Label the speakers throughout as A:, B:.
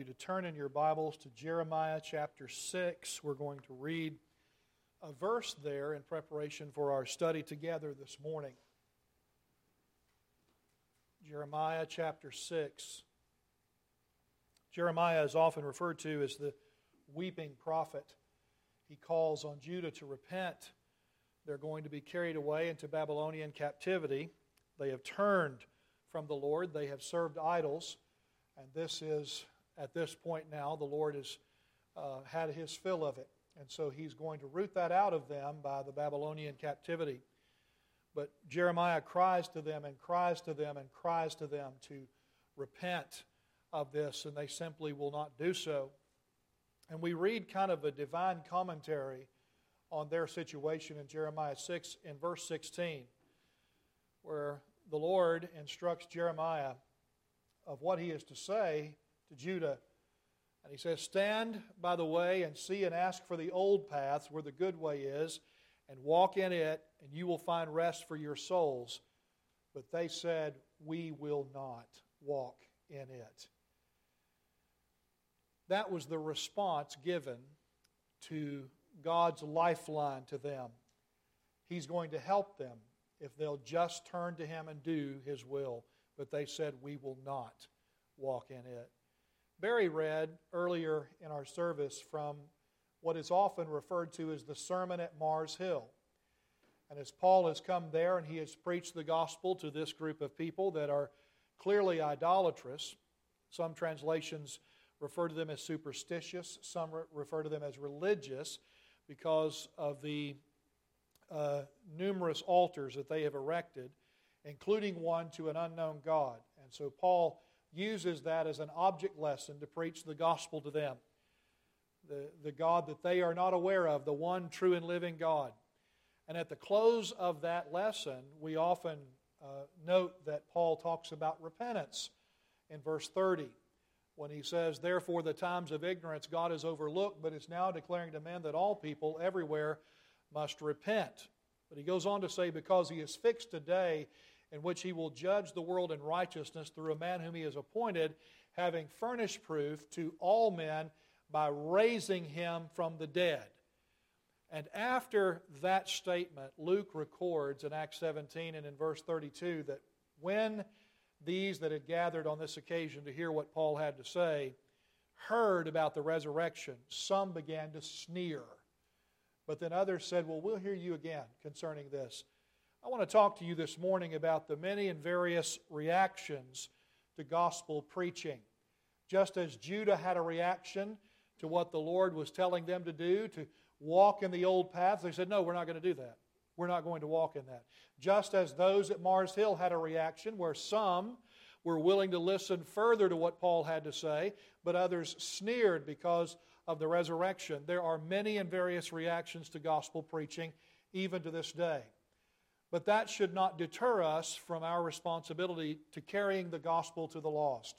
A: To turn in your Bibles to Jeremiah chapter 6. We're going to read a verse there in preparation for our study together this morning. Jeremiah chapter 6. Jeremiah is often referred to as the weeping prophet. He calls on Judah to repent. They're going to be carried away into Babylonian captivity. They have turned from the Lord. They have served idols. And this is, at this point now, the Lord has had His fill of it. And so He's going to root that out of them by the Babylonian captivity. But Jeremiah cries to them and cries to them and cries to them to repent of this, and they simply will not do so. And we read kind of a divine commentary on their situation in Jeremiah 6 in verse 16, where the Lord instructs Jeremiah of what he is to say to Judah. And he says, "Stand by the way and see and ask for the old paths where the good way is, and walk in it, and you will find rest for your souls." But they said, "We will not walk in it." That was the response given to God's lifeline to them. He's going to help them if they'll just turn to Him and do His will. But they said, "We will not walk in it." Barry read earlier in our service from what is often referred to as the Sermon at Mars Hill. And as Paul has come there and he has preached the gospel to this group of people that are clearly idolatrous, some translations refer to them as superstitious, some refer to them as religious because of the numerous altars that they have erected, including one to an unknown God. And so Paul uses that as an object lesson to preach the gospel to them. The God that they are not aware of, the one true and living God. And at the close of that lesson, we often note that Paul talks about repentance in verse 30, when he says, "Therefore the times of ignorance God has overlooked, but is now declaring to men that all people everywhere must repent." But he goes on to say, "Because He has fixed a day in which He will judge the world in righteousness through a man whom He has appointed, having furnished proof to all men by raising Him from the dead." And after that statement, Luke records in Acts 17 and in verse 32 that when these that had gathered on this occasion to hear what Paul had to say heard about the resurrection, some began to sneer. But then others said, "Well, we'll hear you again concerning this." I want to talk to you this morning about the many and various reactions to gospel preaching. Just as Judah had a reaction to what the Lord was telling them to do, to walk in the old paths, they said, "No, we're not going to do that. We're not going to walk in that." Just as those at Mars Hill had a reaction where some were willing to listen further to what Paul had to say, but others sneered because of the resurrection. There are many and various reactions to gospel preaching, even to this day. But that should not deter us from our responsibility to carrying the gospel to the lost.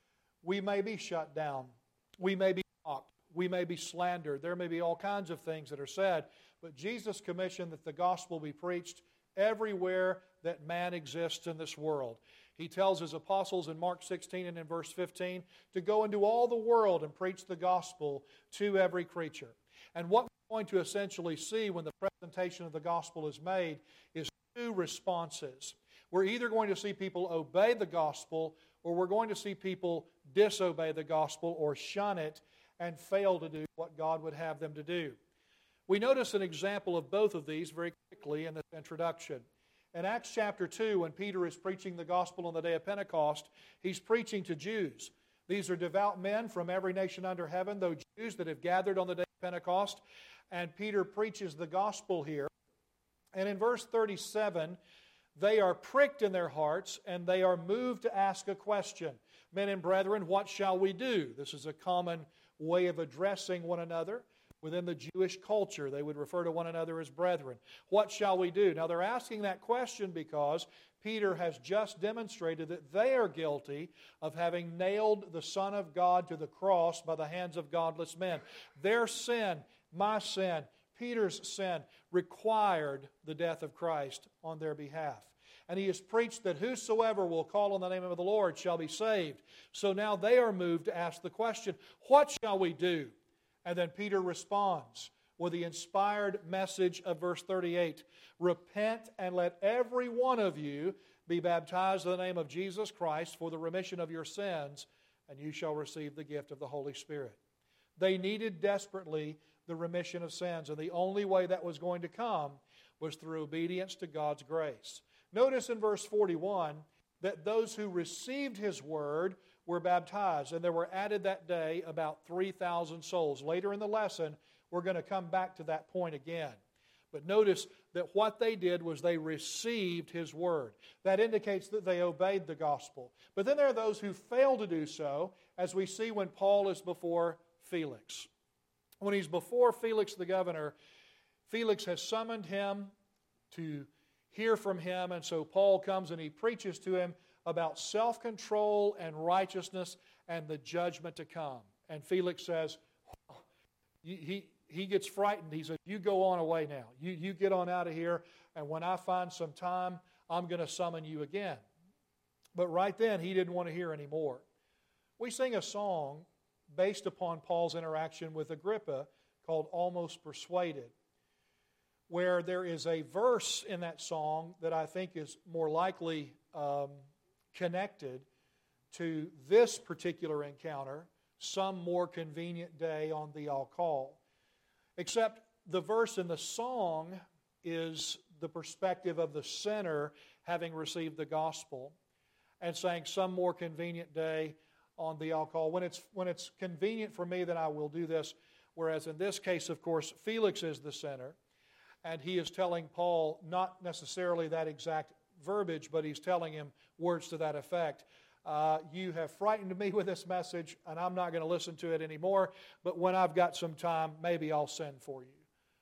A: We may be shut down. We may be mocked. We may be slandered. There may be all kinds of things that are said. But Jesus commissioned that the gospel be preached everywhere that man exists in this world. He tells His apostles in Mark 16 and in verse 15 to go into all the world and preach the gospel to every creature. And what we're going to essentially see when the presentation of the gospel is made is two responses. We're either going to see people obey the gospel, or we're going to see people disobey the gospel or shun it and fail to do what God would have them to do. We notice an example of both of these very quickly in this introduction. In Acts chapter 2, when Peter is preaching the gospel on the day of Pentecost, he's preaching to Jews. These are devout men from every nation under heaven, though Jews that have gathered on the day of Pentecost. And Peter preaches the gospel here. And in verse 37, they are pricked in their hearts, and they are moved to ask a question. "Men and brethren, what shall we do?" This is a common way of addressing one another. Within the Jewish culture, they would refer to one another as brethren. What shall we do? Now, they're asking that question because Peter has just demonstrated that they are guilty of having nailed the Son of God to the cross by the hands of godless men. Their sin, my sin, Peter's sin required the death of Christ on their behalf. And he has preached that whosoever will call on the name of the Lord shall be saved. So now they are moved to ask the question, what shall we do? And then Peter responds with the inspired message of verse 38. Repent and let every one of you be baptized in the name of Jesus Christ for the remission of your sins, and you shall receive the gift of the Holy Spirit. They needed desperately the remission of sins, and the only way that was going to come was through obedience to God's grace. Notice in verse 41 that those who received His word were baptized, and there were added that day about 3,000 souls. Later in the lesson, we're going to come back to that point again. But notice that what they did was they received His word. That indicates that they obeyed the gospel. But then there are those who fail to do so, as we see when Paul is before Felix. When he's before Felix the governor, Felix has summoned him to hear from him, and so Paul comes and he preaches to him about self-control and righteousness and the judgment to come. And Felix says, he gets frightened. He says, you go on away now. You get on out of here, and when I find some time, I'm going to summon you again. But right then, he didn't want to hear any more. We sing a song based upon Paul's interaction with Agrippa called Almost Persuaded, where there is a verse in that song that I think is more likely connected to this particular encounter, some more convenient day on thee I'll call. Except the verse in the song is the perspective of the sinner having received the gospel and saying, some more convenient day on thee I'll call. When it's convenient for me, then I will do this. Whereas in this case, of course, Felix is the sinner, and he is telling Paul not necessarily that exact verbiage, but he's telling him words to that effect. You have frightened me with this message, and I'm not going to listen to it anymore, but when I've got some time, maybe I'll send for you.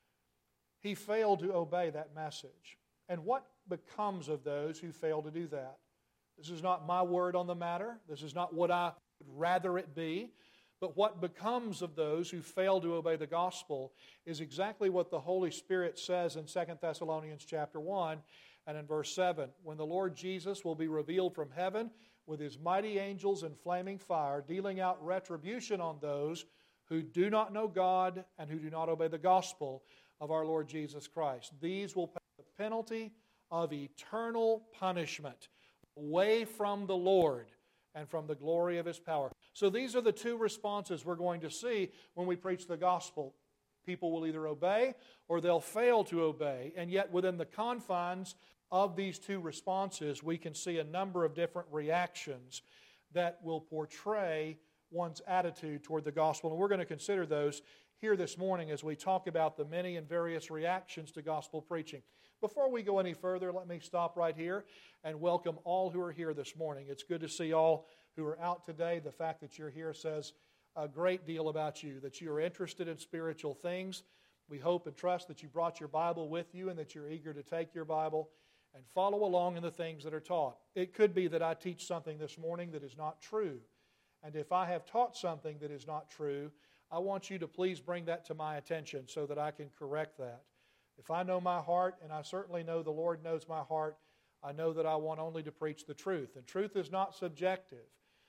A: He failed to obey that message. And what becomes of those who fail to do that? This is not my word on the matter. This is not what I would rather it be. But what becomes of those who fail to obey the gospel is exactly what the Holy Spirit says in 2 Thessalonians chapter 1 and in verse 7. When the Lord Jesus will be revealed from heaven with His mighty angels in flaming fire, dealing out retribution on those who do not know God and who do not obey the gospel of our Lord Jesus Christ. These will pay the penalty of eternal punishment away from the Lord and from the glory of His power. So these are the two responses we're going to see when we preach the gospel. People will either obey or they'll fail to obey. And yet within the confines of these two responses, we can see a number of different reactions that will portray one's attitude toward the gospel. And we're going to consider those here this morning as we talk about the many and various reactions to gospel preaching. Before we go any further, let me stop right here and welcome all who are here this morning. It's good to see all who are out today. The fact that you're here says a great deal about you, that you are interested in spiritual things. We hope and trust that you brought your Bible with you and that you're eager to take your Bible and follow along in the things that are taught. It could be that I teach something this morning that is not true. And if I have taught something that is not true, I want you to please bring that to my attention so that I can correct that. If I know my heart, and I certainly know the Lord knows my heart, I know that I want only to preach the truth. And truth is not subjective.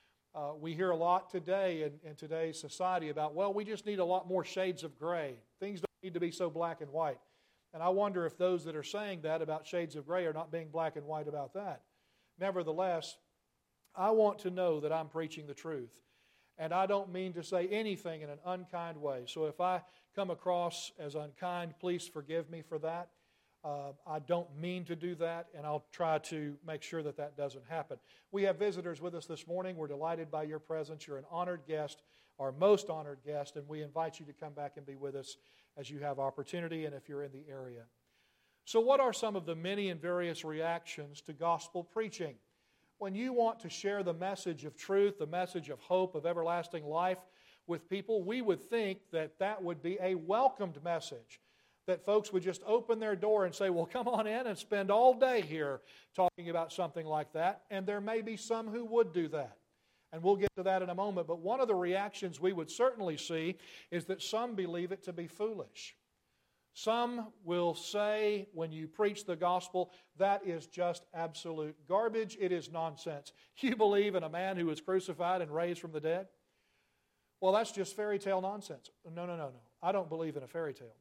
A: We hear a lot today in today's society about, well, we just need a lot more shades of gray. Things don't need to be so black and white. And I wonder if those that are saying that about shades of gray are not being black and white about that. Nevertheless, I want to know that I'm preaching the truth. And I don't mean to say anything in an unkind way. So if I come across as unkind, please forgive me for that. I don't mean to do that, and I'll try to make sure that that doesn't happen. We have visitors with us this morning. We're delighted by your presence. You're an honored guest, our most honored guest, and we invite you to come back and be with us as you have opportunity and if you're in the area. So what are some of the many and various reactions to gospel preaching? When you want to share the message of truth, the message of hope, of everlasting life with people, we would think that that would be a welcomed message, that folks would just open their door and say, well, come on in and spend all day here talking about something like that. And there may be some who would do that. And we'll get to that in a moment. But one of the reactions we would certainly see is that some believe it to be foolish. Some will say when you preach the gospel, that is just absolute garbage. It is nonsense. You believe in a man who was crucified and raised from the dead? Well, that's just fairy tale nonsense. No. I don't believe in a fairy tale.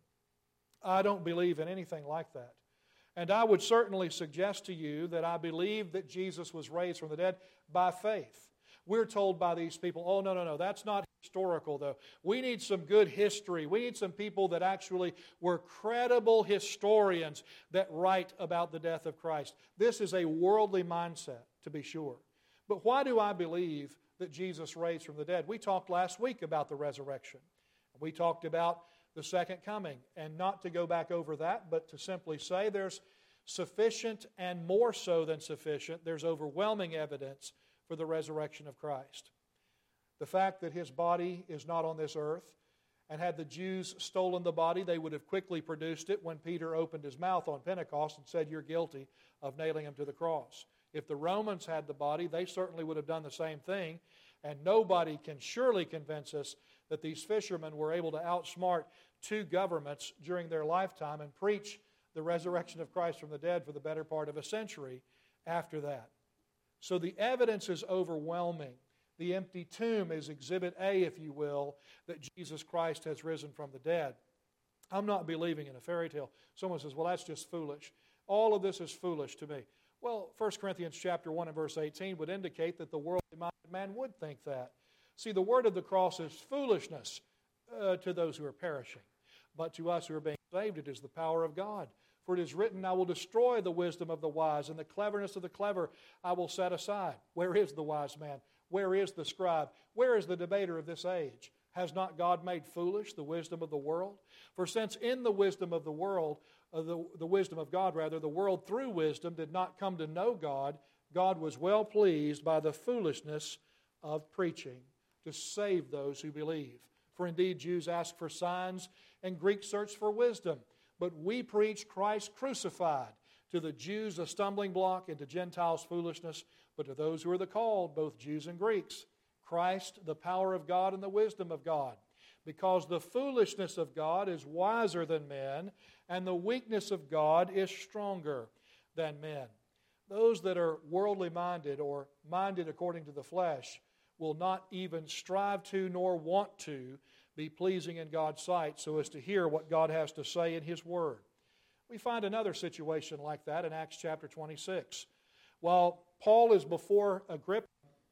A: I don't believe in anything like that. And I would certainly suggest to you that I believe that Jesus was raised from the dead by faith. We're told by these people, oh, no, that's not historical, though. We need some good history. We need some people that actually were credible historians that write about the death of Christ. This is a worldly mindset, to be sure. But why do I believe that Jesus raised from the dead? We talked last week about the resurrection. We talked about the second coming. And not to go back over that, but to simply say there's sufficient and more so than sufficient, there's overwhelming evidence for the resurrection of Christ. The fact that His body is not on this earth, and had the Jews stolen the body, they would have quickly produced it when Peter opened his mouth on Pentecost and said, "You're guilty of nailing Him to the cross." If the Romans had the body, they certainly would have done the same thing, and nobody can surely convince us that these fishermen were able to outsmart two governments during their lifetime and preach the resurrection of Christ from the dead for the better part of a century after that. So the evidence is overwhelming. The empty tomb is exhibit A, if you will, that Jesus Christ has risen from the dead. I'm not believing in a fairy tale. Someone says, well, that's just foolish. All of this is foolish to me. Well, 1 Corinthians chapter 1 and verse 18 would indicate that the worldly-minded man would think that. See, the word of the cross is foolishness to those who are perishing. But to us who are being saved, it is the power of God. For it is written, I will destroy the wisdom of the wise, and the cleverness of the clever I will set aside. Where is the wise man? Where is the scribe? Where is the debater of this age? Has not God made foolish the wisdom of the world? For since in the wisdom of the world, the wisdom of God rather, the world through wisdom did not come to know God, God was well pleased by the foolishness of preaching to save those who believe. For indeed Jews ask for signs, and Greeks search for wisdom. But we preach Christ crucified, to the Jews a stumbling block, and to Gentiles foolishness, but to those who are the called, both Jews and Greeks, Christ the power of God and the wisdom of God. Because the foolishness of God is wiser than men, and the weakness of God is stronger than men. Those that are worldly minded or minded according to the flesh will not even strive to nor want to be pleasing in God's sight so as to hear what God has to say in His Word. We find another situation like that in Acts chapter 26. While Paul is before Agrippa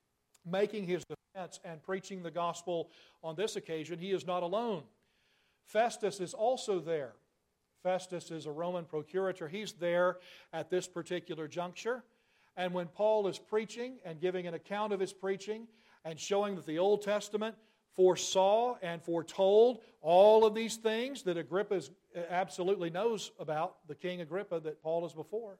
A: making his defense and preaching the gospel on this occasion, he is not alone. Festus is also there. Festus is a Roman procurator. He's there at this particular juncture. And when Paul is preaching and giving an account of his preaching and showing that the Old Testament foresaw and foretold all of these things that Agrippa absolutely knows about, the king Agrippa that Paul is before,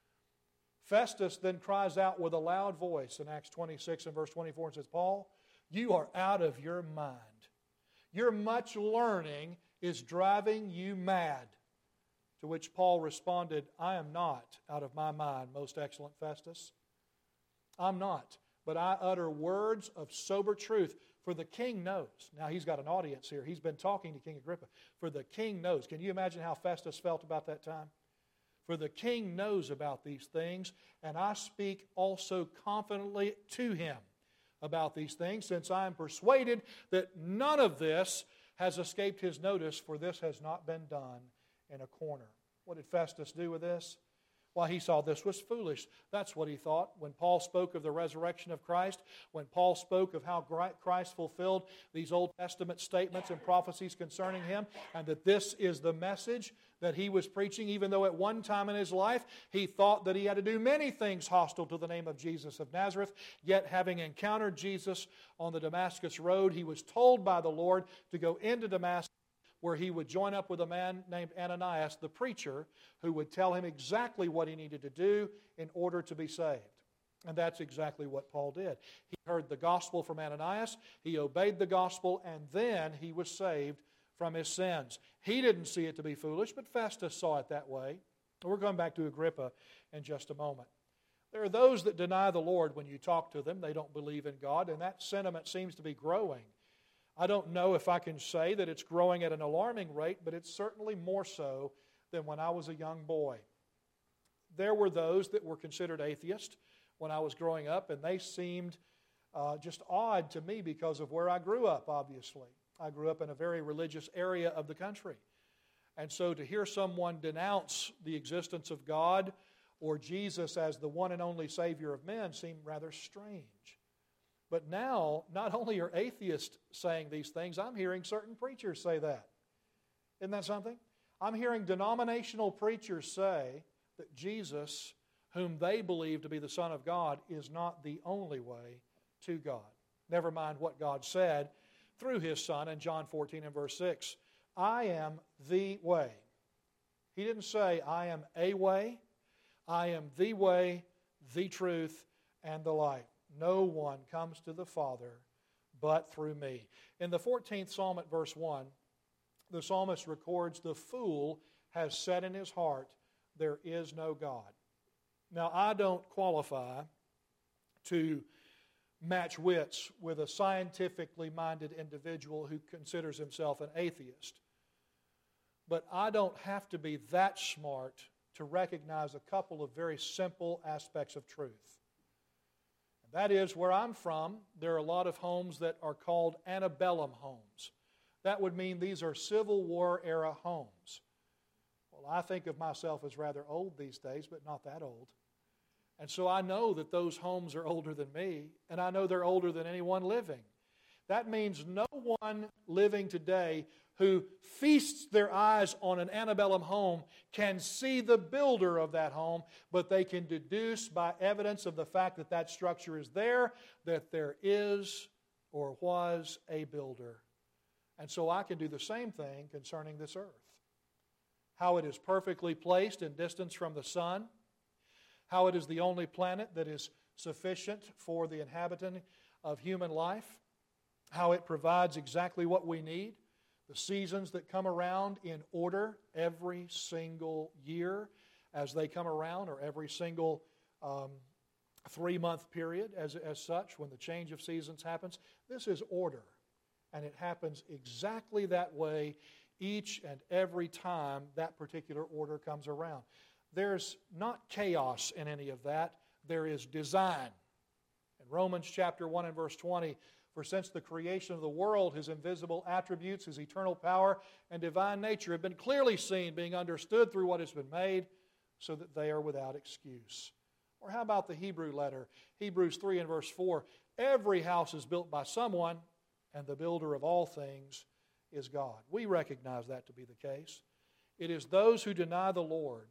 A: Festus then cries out with a loud voice in Acts 26 and verse 24 and says, Paul, you are out of your mind. Your much learning is driving you mad. To which Paul responded, I am not out of my mind, most excellent Festus. I'm not, but I utter words of sober truth. For the king knows. Now he's got an audience here. He's been talking to King Agrippa. For the king knows. Can you imagine how Festus felt about that time? For the king knows about these things, and I speak also confidently to him about these things, since I am persuaded that none of this has escaped his notice, for this has not been done in a corner. What did Festus do with this? Well, he saw this was foolish. That's what he thought. When Paul spoke of the resurrection of Christ, when Paul spoke of how Christ fulfilled these Old Testament statements and prophecies concerning him, and that this is the message that he was preaching, even though at one time in his life he thought that he had to do many things hostile to the name of Jesus of Nazareth, yet having encountered Jesus on the Damascus road, he was told by the Lord to go into Damascus, where he would join up with a man named Ananias, the preacher, who would tell him exactly what he needed to do in order to be saved. And that's exactly what Paul did. He heard the gospel from Ananias, he obeyed the gospel, and then he was saved from his sins. He didn't see it to be foolish, but Festus saw it that way. We're going back to Agrippa in just a moment. There are those that deny the Lord when you talk to them. They don't believe in God, and that sentiment seems to be growing I don't know if I can say that it's growing at an alarming rate, but it's certainly more so than when I was a young boy. There were those that were considered atheist when I was growing up, and they seemed just odd to me because of where I grew up, obviously. I grew up in a very religious area of the country. And so to hear someone denounce the existence of God or Jesus as the one and only Savior of men seemed rather strange. But now, not only are atheists saying these things, I'm hearing certain preachers say that. Isn't that something? I'm hearing denominational preachers say that Jesus, whom they believe to be the Son of God, is not the only way to God. Never mind what God said through His Son in John 14 and verse 6. I am the way. He didn't say, I am a way. I am the way, the truth, and the life. No one comes to the Father but through me. In the 14th Psalm at verse 1, the psalmist records, the fool has said in his heart, there is no God. Now, I don't qualify to match wits with a scientifically minded individual who considers himself an atheist. But I don't have to be that smart to recognize a couple of very simple aspects of truth. And that is, where I'm from, there are a lot of homes that are called antebellum homes. That would mean these are Civil War era homes. Well, I think of myself as rather old these days, but not that old. And so I know that those homes are older than me, and I know they're older than anyone living. That means no one living today who feasts their eyes on an antebellum home can see the builder of that home, but they can deduce by evidence of the fact that that structure is there, that there is or was a builder. And so I can do the same thing concerning this earth. How it is perfectly placed in distance from the sun, how it is the only planet that is sufficient for the inhabitant of human life, how it provides exactly what we need, the seasons that come around in order every single year as they come around, or every single 3-month period as such when the change of seasons happens. This is order, and it happens exactly that way each and every time that particular order comes around. There's not chaos in any of that. There is design. In Romans chapter 1 and verse 20, for since the creation of the world, His invisible attributes, His eternal power and divine nature have been clearly seen, being understood through what has been made, so that they are without excuse. Or how about the Hebrew letter? Hebrews 3 and verse 4, every house is built by someone, and the builder of all things is God. We recognize that to be the case. It is those who deny the Lord.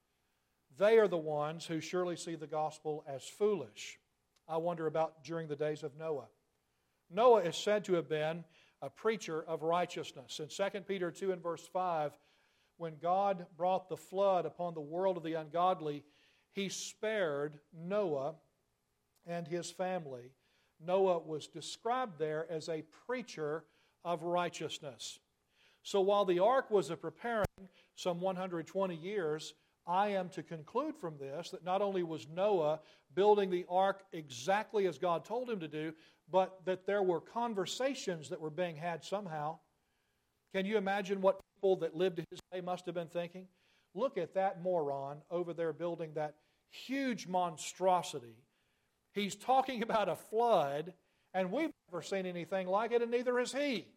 A: They are the ones who surely see the gospel as foolish. I wonder about during the days of Noah. Noah is said to have been a preacher of righteousness. In 2 Peter 2 and verse 5, when God brought the flood upon the world of the ungodly, He spared Noah and his family. Noah was described there as a preacher of righteousness. So while the ark was preparing some 120 years, I am to conclude from this that not only was Noah building the ark exactly as God told him to do, but that there were conversations that were being had somehow. Can you imagine what people that lived in his day must have been thinking? Look at that moron over there building that huge monstrosity. He's talking about a flood, and we've never seen anything like it, and neither has he,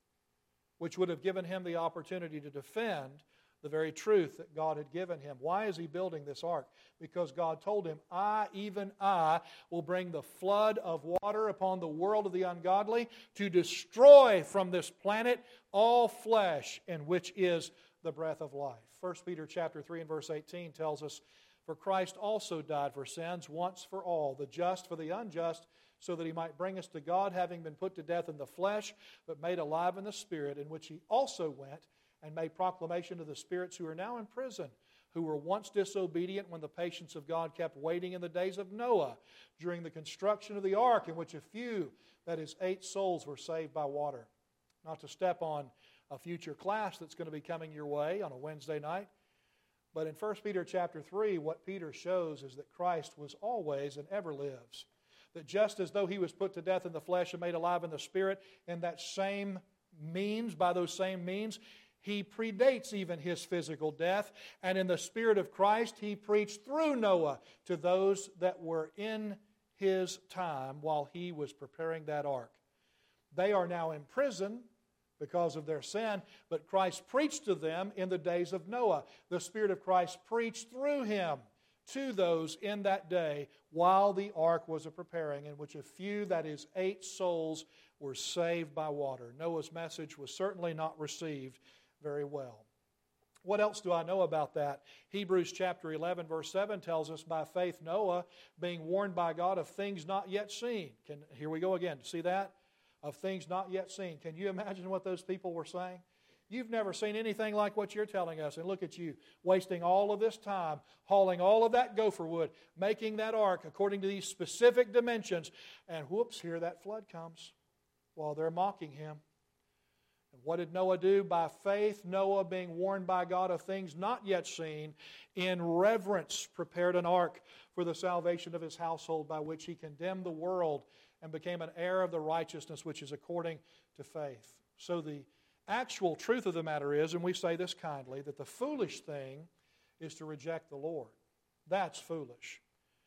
A: which would have given him the opportunity to defend the very truth that God had given him. Why is he building this ark? Because God told him, even I, will bring the flood of water upon the world of the ungodly to destroy from this planet all flesh, in which is the breath of life. 1 Peter chapter 3 and verse 18 tells us, for Christ also died for sins once for all, the just for the unjust, so that He might bring us to God, having been put to death in the flesh, but made alive in the Spirit, in which He also went and made proclamation to the spirits who are now in prison, who were once disobedient when the patience of God kept waiting in the days of Noah, during the construction of the ark, in which a few, that is 8 souls, were saved by water. Not to step on a future class that's going to be coming your way on a Wednesday night, but in 1 Peter chapter 3, what Peter shows is that Christ was always and ever lives. that just as though he was put to death in the flesh and made alive in the spirit, in that same means, by those same means, he predates even his physical death. And in the Spirit of Christ, he preached through Noah to those that were in his time while he was preparing that ark. They are now in prison because of their sin, but Christ preached to them in the days of Noah. The Spirit of Christ preached through him to those in that day while the ark was preparing, in which a few, that is 8 souls, were saved by water. Noah's message was certainly not received very well. What else do I know about that? Hebrews chapter 11 verse 7 tells us, by faith Noah, being warned by God of things not yet seen. Here we go again. See that? Of things not yet seen. Can you imagine what those people were saying? You've never seen anything like what you're telling us, and look at you, wasting all of this time, hauling all of that gopher wood, making that ark according to these specific dimensions, and whoops, here that flood comes while they're mocking him. And what did Noah do? By faith, Noah, being warned by God of things not yet seen, in reverence prepared an ark for the salvation of his household, by which he condemned the world and became an heir of the righteousness which is according to faith. So the actual truth of the matter is, and we say this kindly, that the foolish thing is to reject the Lord. That's foolish.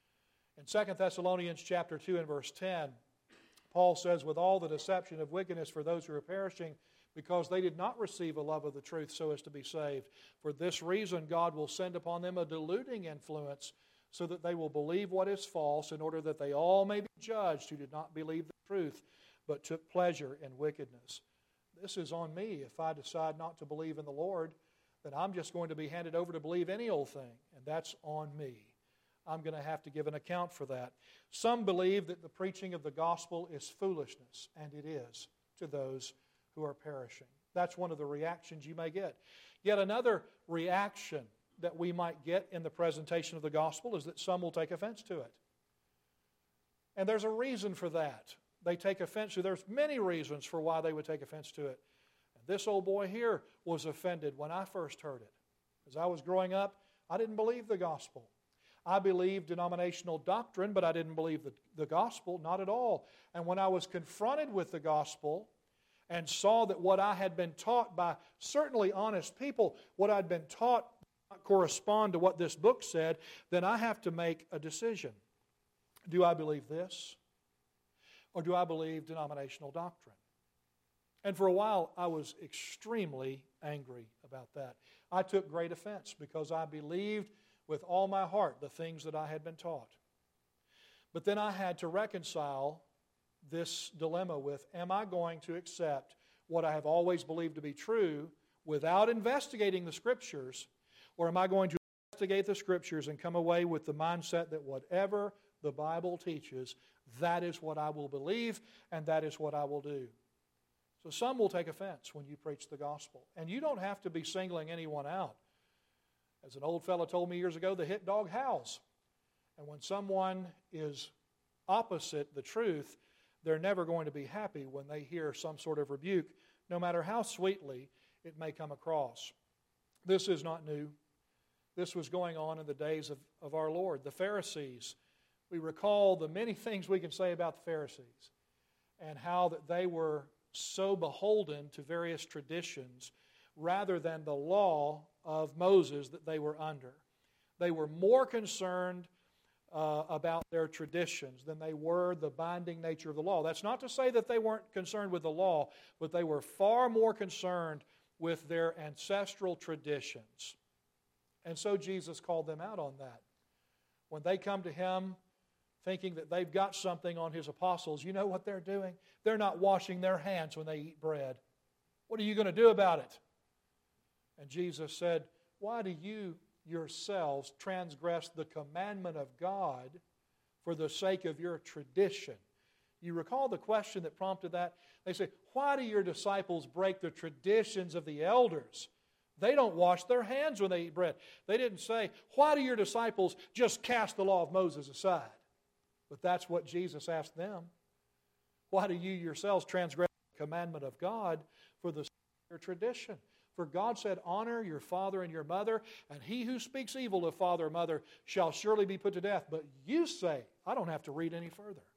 A: In 2 Thessalonians chapter 2 and verse 10, Paul says, with all the deception of wickedness for those who are perishing, because they did not receive a love of the truth so as to be saved. For this reason God will send upon them a deluding influence, so that they will believe what is false, in order that they all may be judged who did not believe the truth, but took pleasure in wickedness. This is on me. If I decide not to believe in the Lord, then I'm just going to be handed over to believe any old thing, and that's on me. I'm going to have to give an account for that. Some believe that the preaching of the gospel is foolishness, and it is to those who are perishing. That's one of the reactions you may get. Yet another reaction that we might get in the presentation of the gospel is that some will take offense to it. And there's a reason for that. They take offense to it. There's many reasons for why they would take offense to it. And this old boy here was offended when I first heard it. As I was growing up, I didn't believe the gospel. I believed denominational doctrine, but I didn't believe the gospel, not at all. And when I was confronted with the gospel and saw that what I had been taught by certainly honest people, what I'd been taught did not correspond to what this book said, then I have to make a decision. Do I believe this? Or do I believe denominational doctrine? And for a while, I was extremely angry about that. I took great offense because I believed with all my heart the things that I had been taught. But then I had to reconcile this dilemma with, am I going to accept what I have always believed to be true without investigating the Scriptures, or am I going to investigate the Scriptures and come away with the mindset that whatever the Bible teaches, that is what I will believe, and that is what I will do. So some will take offense when you preach the gospel. And you don't have to be singling anyone out. As an old fellow told me years ago, the hit dog howls. And when someone is opposite the truth, they're never going to be happy when they hear some sort of rebuke, no matter how sweetly it may come across. This is not new. This was going on in the days of our Lord. The Pharisees, we recall the many things we can say about the Pharisees and how that they were so beholden to various traditions rather than the law of Moses that they were under. They were more concerned about their traditions than they were the binding nature of the law. That's not to say that they weren't concerned with the law, but they were far more concerned with their ancestral traditions. And so Jesus called them out on that. When they come to Him thinking that they've got something on His apostles, you know what they're doing? They're not washing their hands when they eat bread. What are you going to do about it? And Jesus said, why do you yourselves transgress the commandment of God for the sake of your tradition? You recall the question that prompted that? They say, why do your disciples break the traditions of the elders? They don't wash their hands when they eat bread. They didn't say, why do your disciples just cast the law of Moses aside? But that's what Jesus asked them. Why do you yourselves transgress the commandment of God for the sake of your tradition? For God said, honor your father and your mother, and he who speaks evil of father or mother shall surely be put to death. But you say, I don't have to read any further.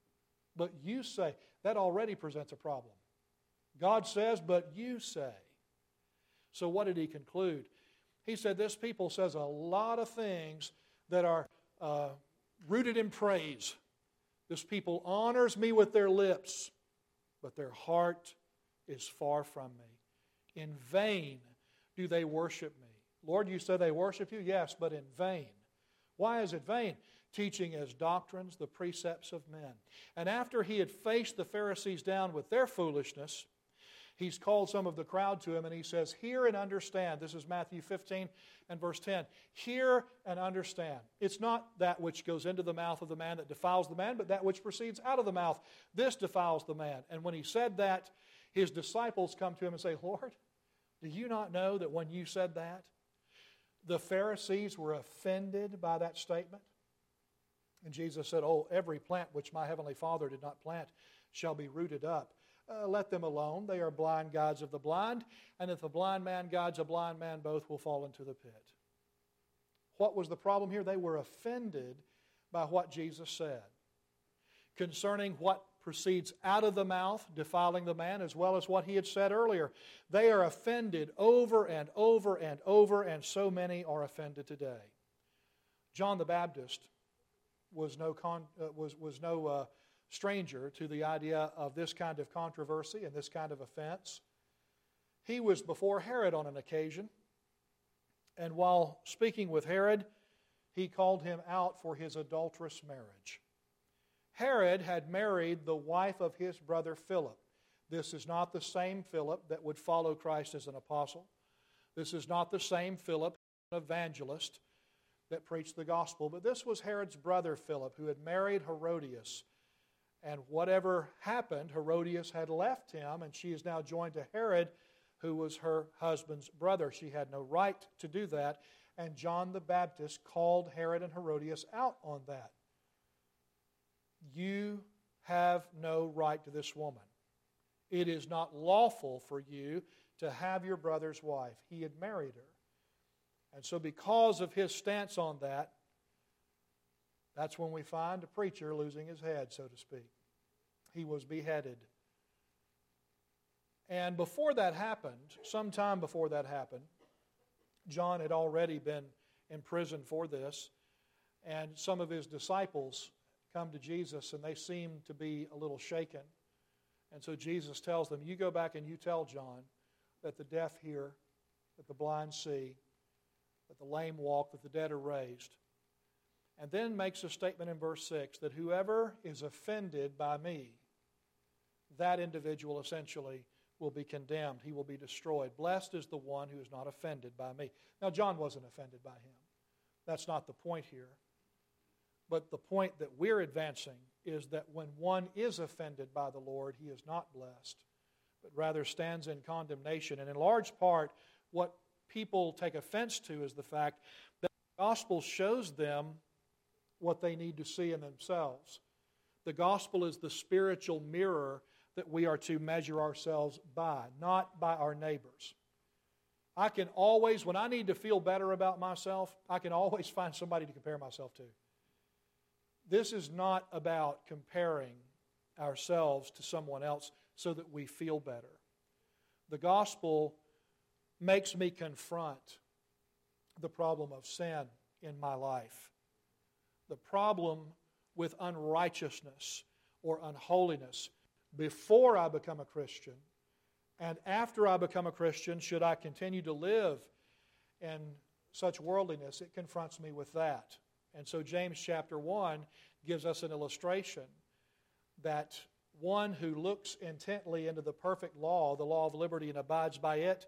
A: But you say. That already presents a problem. God says, but you say. So what did he conclude? He said, this people says a lot of things that are rooted in praise. This people honors me with their lips, but their heart is far from me. In vain do they worship me. Lord, you say they worship you? Yes, but in vain. Why is it vain? Teaching as doctrines the precepts of men. And after he had faced the Pharisees down with their foolishness, he's called some of the crowd to him and he says, hear and understand. This is Matthew 15 and verse 10. Hear and understand. It's not that which goes into the mouth of the man that defiles the man, but that which proceeds out of the mouth. This defiles the man. And when he said that, his disciples come to him and say, Lord, do you not know that when you said that, the Pharisees were offended by that statement? And Jesus said, oh, every plant which my heavenly Father did not plant shall be rooted up. Let them alone. They are blind guides of the blind. And if a blind man guides a blind man, both will fall into the pit. What was the problem here? They were offended by what Jesus said concerning what proceeds out of the mouth, defiling the man, as well as what he had said earlier. They are offended over and over and over, and so many are offended today. John the Baptist was no stranger to the idea of this kind of controversy and this kind of offense. He was before Herod on an occasion, and while speaking with Herod, he called him out for his adulterous marriage. Herod had married the wife of his brother Philip. This is not the same Philip that would follow Christ as an apostle. This is not the same Philip, an evangelist, that preached the gospel, but this was Herod's brother Philip, who had married Herodias. And whatever happened, Herodias had left him, and she is now joined to Herod, who was her husband's brother. She had no right to do that, and John the Baptist called Herod and Herodias out on that. You have no right to this woman. It is not lawful for you to have your brother's wife. He had married her. And so because of his stance on that, that's when we find a preacher losing his head, so to speak. He was beheaded. And before that happened, sometime before that happened, John had already been imprisoned for this, and some of his disciples come to Jesus, and they seem to be a little shaken. And so Jesus tells them, you go back and you tell John that the deaf hear, that the blind see, that the lame walk, that the dead are raised. And then makes a statement in verse 6 that whoever is offended by me, that individual essentially will be condemned. He will be destroyed. Blessed is the one who is not offended by me. Now, John wasn't offended by him. That's not the point here. But the point that we're advancing is that when one is offended by the Lord, he is not blessed, but rather stands in condemnation. And in large part, what people take offense to is the fact that the gospel shows them what they need to see in themselves. The gospel is the spiritual mirror that we are to measure ourselves by, not by our neighbors. I can always, when I need to feel better about myself, I can always find somebody to compare myself to. This is not about comparing ourselves to someone else so that we feel better. The gospel makes me confront the problem of sin in my life. The problem with unrighteousness or unholiness before I become a Christian, and after I become a Christian, should I continue to live in such worldliness, it confronts me with that. And so James chapter 1 gives us an illustration that one who looks intently into the perfect law, the law of liberty, and abides by it,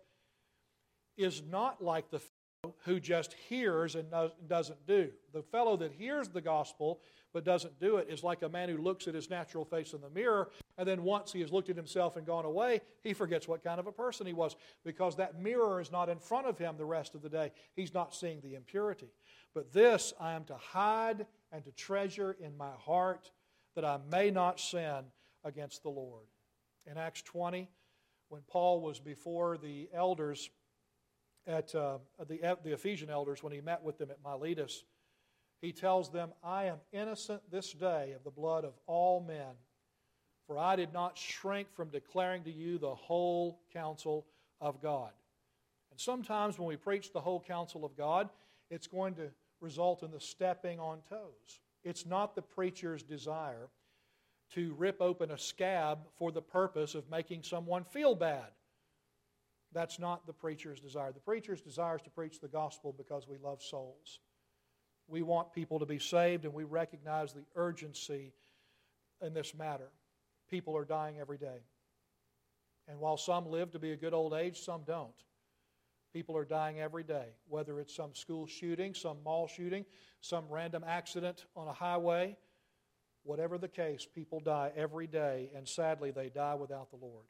A: is not like the fellow who just hears and doesn't do. The fellow that hears the gospel but doesn't do it is like a man who looks at his natural face in the mirror, and then once he has looked at himself and gone away, he forgets what kind of a person he was, because that mirror is not in front of him the rest of the day. He's not seeing the impurity. But this I am to hide and to treasure in my heart, that I may not sin against the Lord. In Acts 20, when Paul was before the elders at the Ephesian elders, when he met with them at Miletus, he tells them, I am innocent this day of the blood of all men, For I did not shrink from declaring to you the whole counsel of God. And sometimes when we preach the whole counsel of God, it's going to result in the stepping on toes. It's not the preacher's desire to rip open a scab for the purpose of making someone feel bad. That's not the preacher's desire. The preacher's desire is to preach the gospel because we love souls. We want people to be saved, and we recognize the urgency in this matter. People are dying every day. And while some live to be a good old age, some don't. People are dying every day, whether it's some school shooting, some mall shooting, some random accident on a highway. Whatever the case, people die every day, and sadly, they die without the Lord.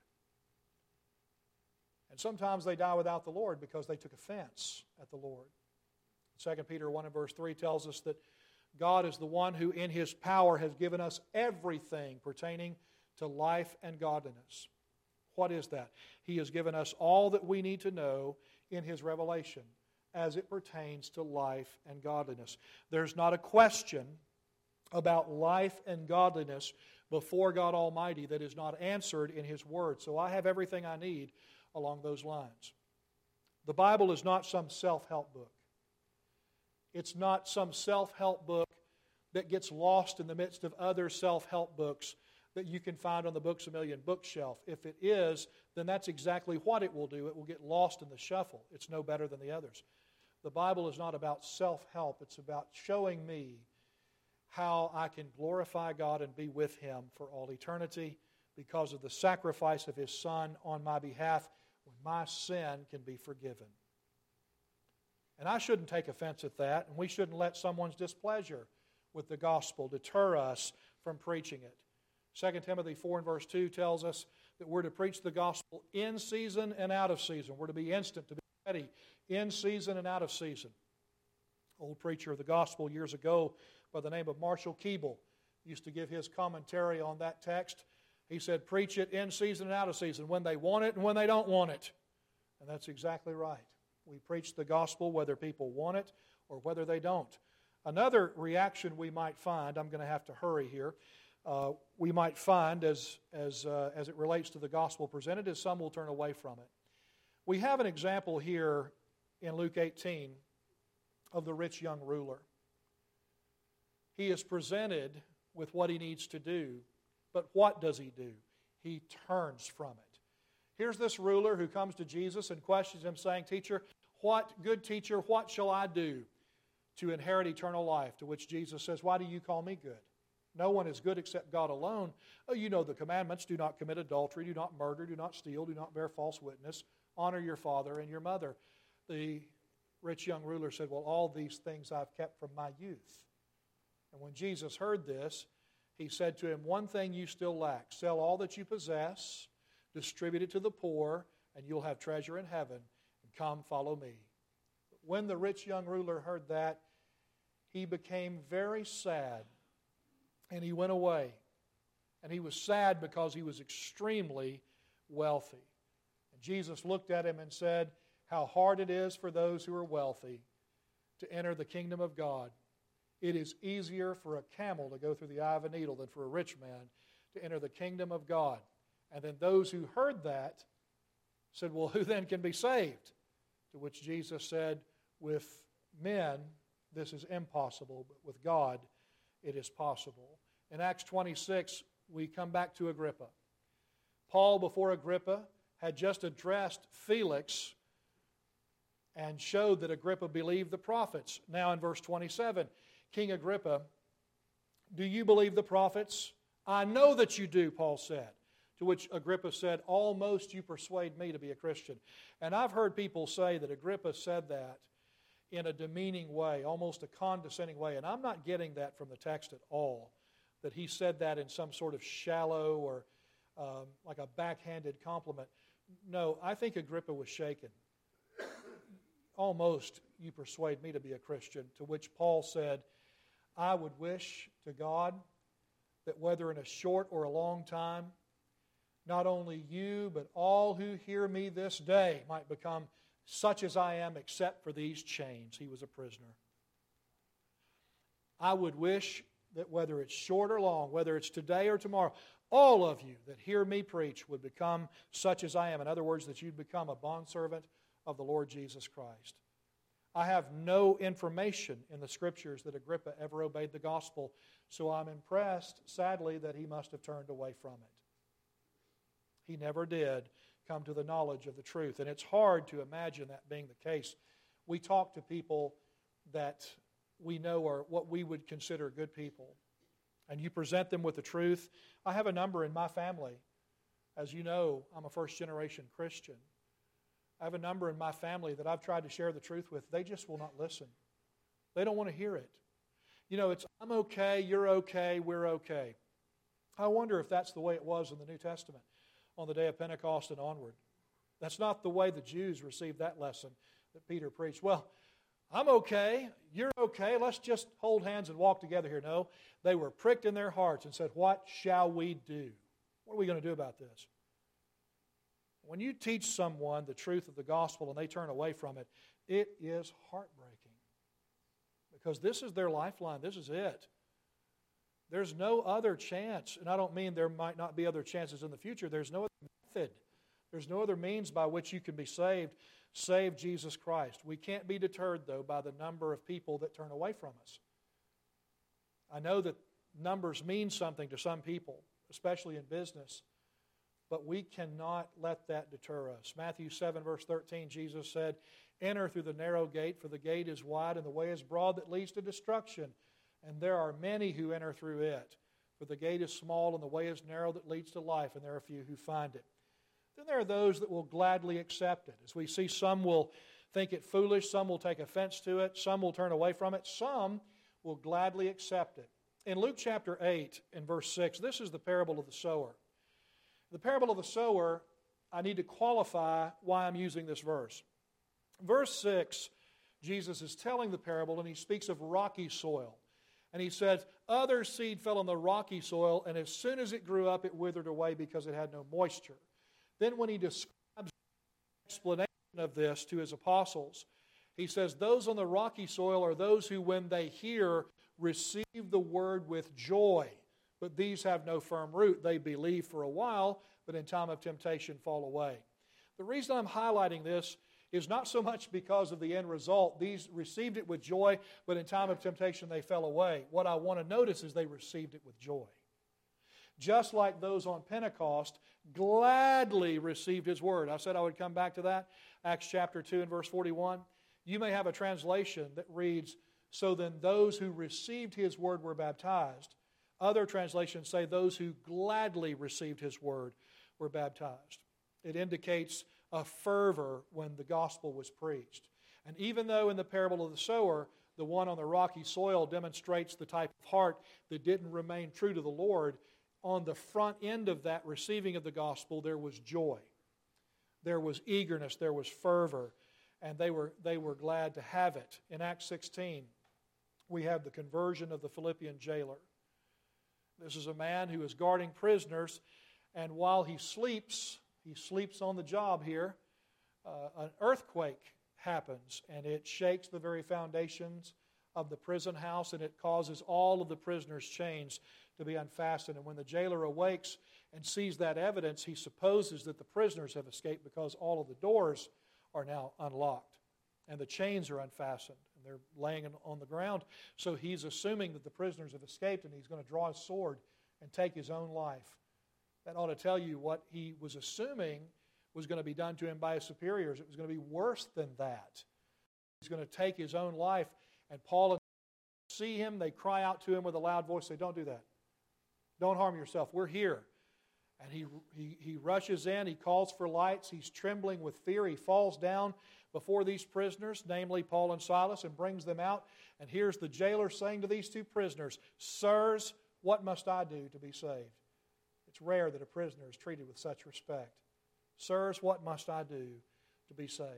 A: And sometimes they die without the Lord because they took offense at the Lord. 2 Peter 1 and verse 3 tells us that God is the one who in His power has given us everything pertaining to life and godliness. What is that? He has given us all that we need to know in His revelation as it pertains to life and godliness. There's not a question about life and godliness before God Almighty that is not answered in His Word. So I have everything I need along those lines. The Bible is not some self-help book. It's not some self-help book that gets lost in the midst of other self-help books that you can find on the Books A Million bookshelf. If it is, then that's exactly what it will do. It will get lost in the shuffle. It's no better than the others. The Bible is not about self-help. It's about showing me how I can glorify God and be with Him for all eternity because of the sacrifice of His Son on my behalf when my sin can be forgiven. And I shouldn't take offense at that, and we shouldn't let someone's displeasure with the gospel deter us from preaching it. 2 Timothy 4 and verse 2 tells us that we're to preach the gospel in season and out of season. We're to be instant, to be ready, in season and out of season. Old preacher of the gospel years ago by the name of Marshall Keeble used to give his commentary on that text. He said, preach it in season and out of season, when they want it and when they don't want it. And that's exactly right. We preach the gospel whether people want it or whether they don't. Another reaction we might find, I'm going to have to hurry here, we might find as it relates to the gospel presented is some will turn away from it. We have an example here in Luke 18 of the rich young ruler. He is presented with what he needs to do, but what does he do? He turns from it. Here's this ruler who comes to Jesus and questions Him saying, good teacher, what shall I do to inherit eternal life? To which Jesus says, why do you call me good? No one is good except God alone. Oh, you know the commandments. Do not commit adultery. Do not murder. Do not steal. Do not bear false witness. Honor your father and your mother. The rich young ruler said, well, all these things I've kept from my youth. And when Jesus heard this, He said to him, one thing you still lack. Sell all that you possess, distribute it to the poor, and you'll have treasure in heaven. And come, follow me. But when the rich young ruler heard that, he became very sad. And he went away. And he was sad because he was extremely wealthy. And Jesus looked at him and said, how hard it is for those who are wealthy to enter the kingdom of God. It is easier for a camel to go through the eye of a needle than for a rich man to enter the kingdom of God. And then those who heard that said, well, who then can be saved? To which Jesus said, with men, this is impossible, but with God, it is possible. In Acts 26, we come back to Agrippa. Paul, before Agrippa, had just addressed Felix and showed that Agrippa believed the prophets. Now in verse 27, King Agrippa, do you believe the prophets? I know that you do, Paul said. To which Agrippa said, almost you persuade me to be a Christian. And I've heard people say that Agrippa said that in a demeaning way, almost a condescending way. And I'm not getting that from the text at all, that he said that in some sort of shallow or like a backhanded compliment. No, I think Agrippa was shaken. Almost you persuade me to be a Christian. To which Paul said, I would wish to God that whether in a short or a long time, not only you, but all who hear me this day might become such as I am, except for these chains. He was a prisoner. I would wish that whether it's short or long, whether it's today or tomorrow, all of you that hear me preach would become such as I am. In other words, that you'd become a bondservant of the Lord Jesus Christ. I have no information in the Scriptures that Agrippa ever obeyed the gospel, so I'm impressed, sadly, that he must have turned away from it. He never did come to the knowledge of the truth, and it's hard to imagine that being the case. We talk to people that we know are what we would consider good people, and you present them with the truth. I have a number in my family. As you know, I'm a first-generation Christian. I have a number in my family that I've tried to share the truth with. They just will not listen. They don't want to hear it. You know, it's, I'm okay, you're okay, we're okay. I wonder if that's the way it was in the New Testament on the day of Pentecost and onward. That's not the way the Jews received that lesson that Peter preached. Well, I'm okay, you're okay, let's just hold hands and walk together here. No, they were pricked in their hearts and said, what shall we do? What are we going to do about this? When you teach someone the truth of the gospel and they turn away from it, it is heartbreaking. Because this is their lifeline. This is it. There's no other chance. And I don't mean there might not be other chances in the future. There's no other method. There's no other means by which you can be saved, save Jesus Christ. We can't be deterred, though, by the number of people that turn away from us. I know that numbers mean something to some people, especially in business. But we cannot let that deter us. Matthew 7, verse 13, Jesus said, enter through the narrow gate, for the gate is wide and the way is broad that leads to destruction. And there are many who enter through it. For the gate is small and the way is narrow that leads to life, and there are few who find it. Then there are those that will gladly accept it. As we see, some will think it foolish, some will take offense to it, some will turn away from it, some will gladly accept it. In Luke chapter 8 and verse 6, this is the parable of the sower. The parable of the sower, I need to qualify why I'm using this verse. Verse 6, Jesus is telling the parable, and he speaks of rocky soil. And he says, other seed fell on the rocky soil, and as soon as it grew up, it withered away because it had no moisture. Then when he describes the explanation of this to his apostles, he says, those on the rocky soil are those who, when they hear, receive the word with joy. But these have no firm root. They believe for a while, but in time of temptation fall away. The reason I'm highlighting this is not so much because of the end result. These received it with joy, but in time of temptation they fell away. What I want to notice is they received it with joy. Just like those on Pentecost gladly received his word. I said I would come back to that. Acts chapter 2 and verse 41. You may have a translation that reads, so then those who received his word were baptized. Other translations say those who gladly received his word were baptized. It indicates a fervor when the gospel was preached. And even though in the parable of the sower, the one on the rocky soil demonstrates the type of heart that didn't remain true to the Lord, on the front end of that receiving of the gospel, there was joy. There was eagerness, there was fervor, and they were glad to have it. In Acts 16, we have the conversion of the Philippian jailer. This is a man who is guarding prisoners, and while he sleeps on the job here, an earthquake happens, and it shakes the very foundations of the prison house, and it causes all of the prisoners' chains to be unfastened. And when the jailer awakes and sees that evidence, he supposes that the prisoners have escaped because all of the doors are now unlocked, and the chains are unfastened. They're laying on the ground. So he's assuming that the prisoners have escaped, and he's going to draw his sword and take his own life. That ought to tell you what he was assuming was going to be done to him by his superiors. It was going to be worse than that. He's going to take his own life, and Paul see him. They cry out to him with a loud voice, say, don't do that. Don't harm yourself. We're here. And he rushes in. He calls for lights. He's trembling with fear. He falls down before these prisoners, namely Paul and Silas, and brings them out. And here's the jailer saying to these two prisoners, sirs, what must I do to be saved? It's rare that a prisoner is treated with such respect. Sirs, what must I do to be saved?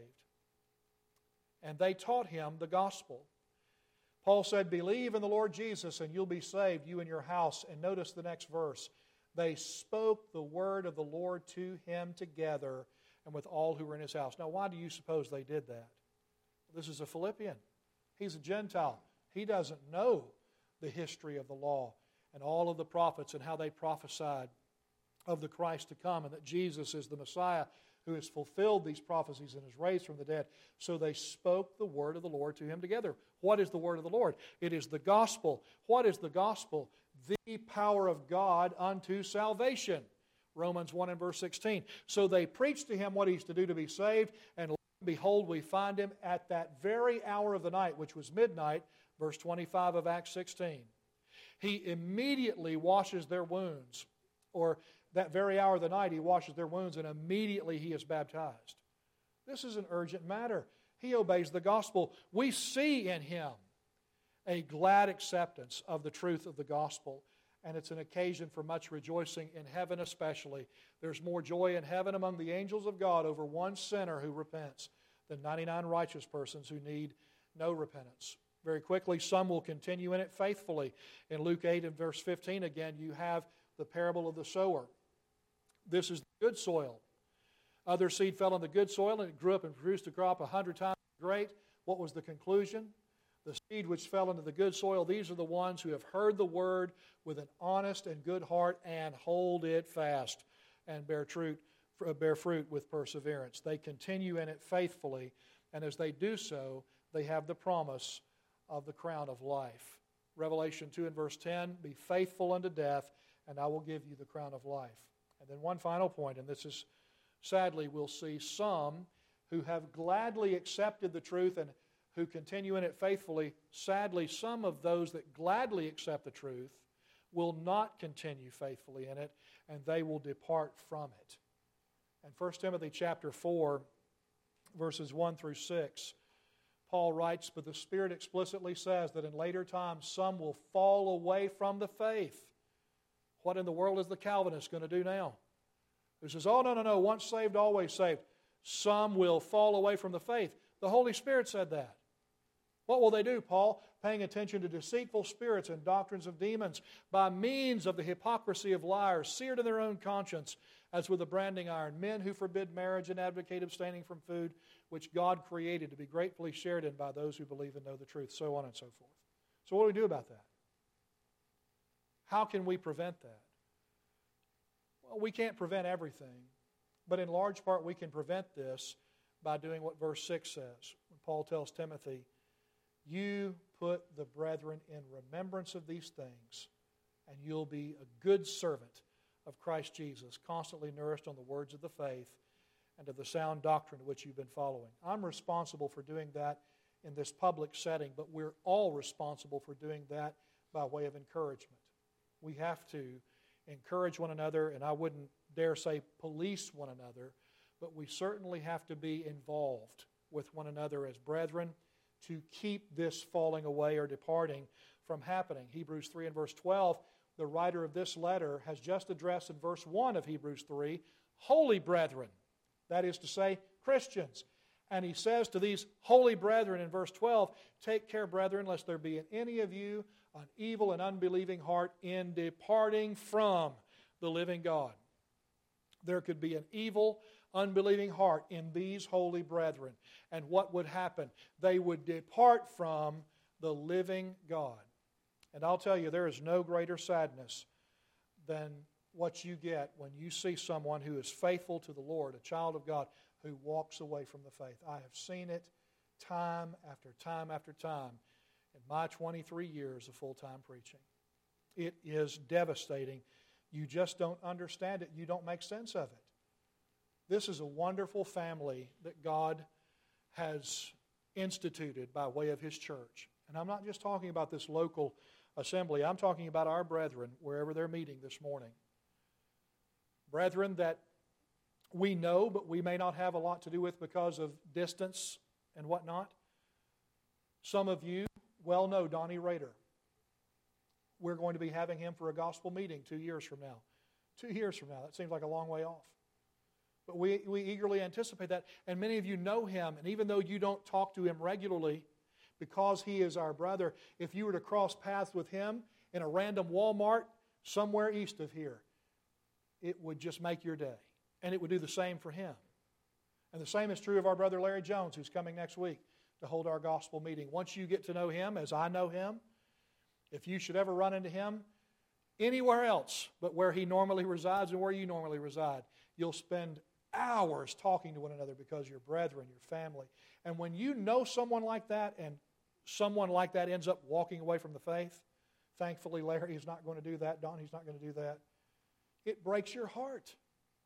A: And they taught him the gospel. Paul said, believe in the Lord Jesus and you'll be saved, you and your house. And notice the next verse. They spoke the word of the Lord to him together and with all who were in his house. Now, why do you suppose they did that? This is a Philippian. He's a Gentile. He doesn't know the history of the law and all of the prophets and how they prophesied. of the Christ to come, and that Jesus is the Messiah who has fulfilled these prophecies and is raised from the dead. So they spoke the word of the Lord to him together. What is the word of the Lord? It is the gospel. What is the gospel? The power of God unto salvation. Romans 1 and verse 16. So they preached to him what he's to do to be saved, and behold, we find him at that very hour of the night, which was midnight, verse 25 of Acts 16. He immediately washes their wounds, or that very hour of the night he washes their wounds, and immediately he is baptized. This is an urgent matter. He obeys the gospel. We see in him a glad acceptance of the truth of the gospel, and it's an occasion for much rejoicing in heaven especially. There's more joy in heaven among the angels of God over one sinner who repents than 99 righteous persons who need no repentance. Very quickly, some will continue in it faithfully. In Luke 8 and verse 15, again, you have the parable of the sower. This is the good soil. Other seed fell on the good soil, and it grew up and produced a crop 100 times great. What was the conclusion? The seed which fell into the good soil, these are the ones who have heard the word with an honest and good heart and hold it fast and bear fruit with perseverance. They continue in it faithfully, and as they do so, they have the promise of the crown of life. Revelation 2 and verse 10, be faithful unto death, and I will give you the crown of life. And then one final point, and this is, sadly, we'll see some who have gladly accepted the truth and who continue in it faithfully. Sadly, some of those that gladly accept the truth will not continue faithfully in it, and they will depart from it. And 1 Timothy chapter 4, verses 1 through 6, Paul writes, but the Spirit explicitly says that in later times some will fall away from the faith. What in the world is the Calvinist going to do now? Who says, oh, no, once saved, always saved. Some will fall away from the faith. The Holy Spirit said that. What will they do, Paul? Paying attention to deceitful spirits and doctrines of demons by means of the hypocrisy of liars, seared in their own conscience, as with a branding iron, men who forbid marriage and advocate abstaining from food, which God created to be gratefully shared in by those who believe and know the truth, so on and so forth. So what do we do about that? How can we prevent that? Well, we can't prevent everything, but in large part we can prevent this by doing what verse 6 says. When Paul tells Timothy, you put the brethren in remembrance of these things, and you'll be a good servant of Christ Jesus, constantly nourished on the words of the faith and of the sound doctrine which you've been following. I'm responsible for doing that in this public setting, but we're all responsible for doing that by way of encouragement. We have to encourage one another, and I wouldn't dare say police one another, but we certainly have to be involved with one another as brethren to keep this falling away or departing from happening. Hebrews 3 and verse 12, the writer of this letter has just addressed in verse 1 of Hebrews 3, holy brethren, that is to say, Christians. And he says to these holy brethren in verse 12, take care, brethren, lest there be in any of you an evil and unbelieving heart in departing from the living God. There could be an evil, unbelieving heart in these holy brethren. And what would happen? They would depart from the living God. And I'll tell you, there is no greater sadness than what you get when you see someone who is faithful to the Lord, a child of God, who walks away from the faith. I have seen it time after time after time in my 23 years of full-time preaching. It is devastating. You just don't understand it. You don't make sense of it. This is a wonderful family that God has instituted by way of His church. And I'm not just talking about this local assembly. I'm talking about our brethren, wherever they're meeting this morning. Brethren that we know, but we may not have a lot to do with because of distance and whatnot. Some of you well know Donnie Rader. We're going to be having him for a gospel meeting 2 years from now. 2 years from now. That seems like a long way off. But we eagerly anticipate that. And many of you know him, and even though you don't talk to him regularly, because he is our brother, if you were to cross paths with him in a random Walmart somewhere east of here, it would just make your day. And it would do the same for him. And the same is true of our brother Larry Jones, who's coming next week to hold our gospel meeting. Once you get to know him, as I know him, if you should ever run into him, anywhere else but where he normally resides and where you normally reside. You'll spend hours talking to one another because you're brethren, your family. And when you know someone like that and someone like that ends up walking away from the faith, thankfully Larry is not going to do that. Don, he's not going to do that. It breaks your heart.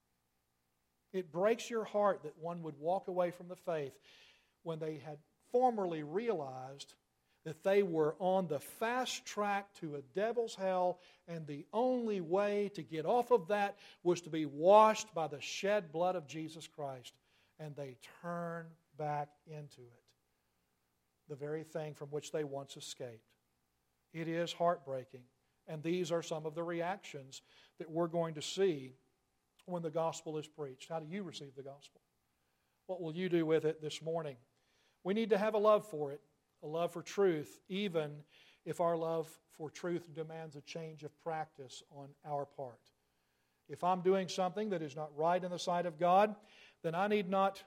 A: It breaks your heart that one would walk away from the faith when they had formerly realized that they were on the fast track to a devil's hell, and the only way to get off of that was to be washed by the shed blood of Jesus Christ. And they turn back into it, the very thing from which they once escaped. It is heartbreaking. And these are some of the reactions that we're going to see when the gospel is preached. How do you receive the gospel? What will you do with it this morning? We need to have a love for it, a love for truth, even if our love for truth demands a change of practice on our part. If I'm doing something that is not right in the sight of God, then I need not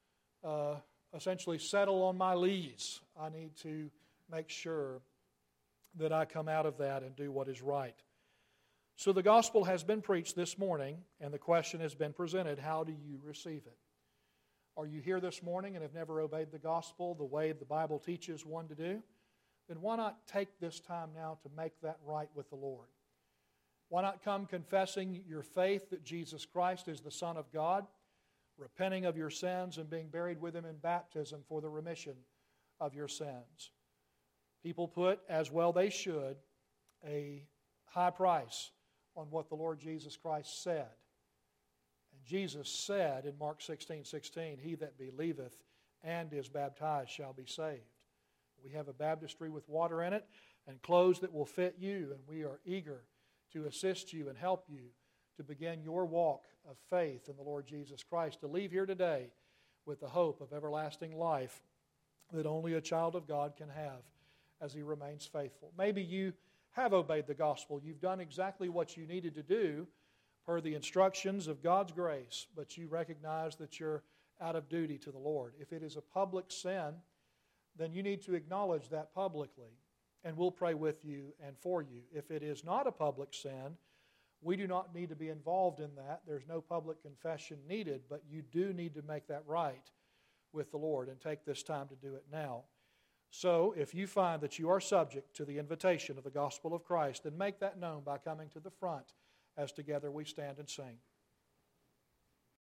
A: essentially settle on my lees. I need to make sure that I come out of that and do what is right. So the gospel has been preached this morning, and the question has been presented, how do you receive it? Are you here this morning and have never obeyed the gospel the way the Bible teaches one to do? Then why not take this time now to make that right with the Lord? Why not come confessing your faith that Jesus Christ is the Son of God, repenting of your sins and being buried with Him in baptism for the remission of your sins? People put, as well they should, a high price on what the Lord Jesus Christ said. And Jesus said in Mark 16:16, "He that believeth and is baptized shall be saved." We have a baptistry with water in it and clothes that will fit you, and we are eager to assist you and help you to begin your walk of faith in the Lord Jesus Christ, to leave here today with the hope of everlasting life that only a child of God can have as he remains faithful. Maybe you have obeyed the gospel. You've done exactly what you needed to do per the instructions of God's grace, but you recognize that you're out of duty to the Lord. If it is a public sin, then you need to acknowledge that publicly, and we'll pray with you and for you. If it is not a public sin, we do not need to be involved in that. There's no public confession needed, but you do need to make that right with the Lord and take this time to do it now. So, if you find that you are subject to the invitation of the gospel of Christ, then make that known by coming to the front as together we stand and sing.